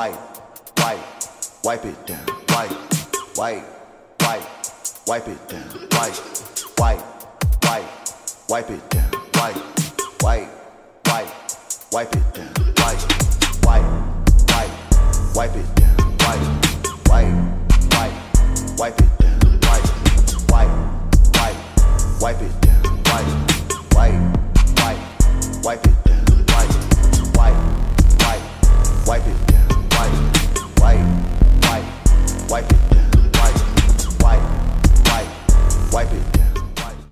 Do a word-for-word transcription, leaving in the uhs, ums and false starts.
wipe, wipe, wipe it down, wipe, wipe, wipe, wipe it down, wipe, wipe, wipe, wipe it down, wipe, wipe, wipe, wipe it down, wipe, wipe, wipe, wipe it down, wipe, wipe, wipe, wipe it down, wipe, wipe, wipe, wipe it.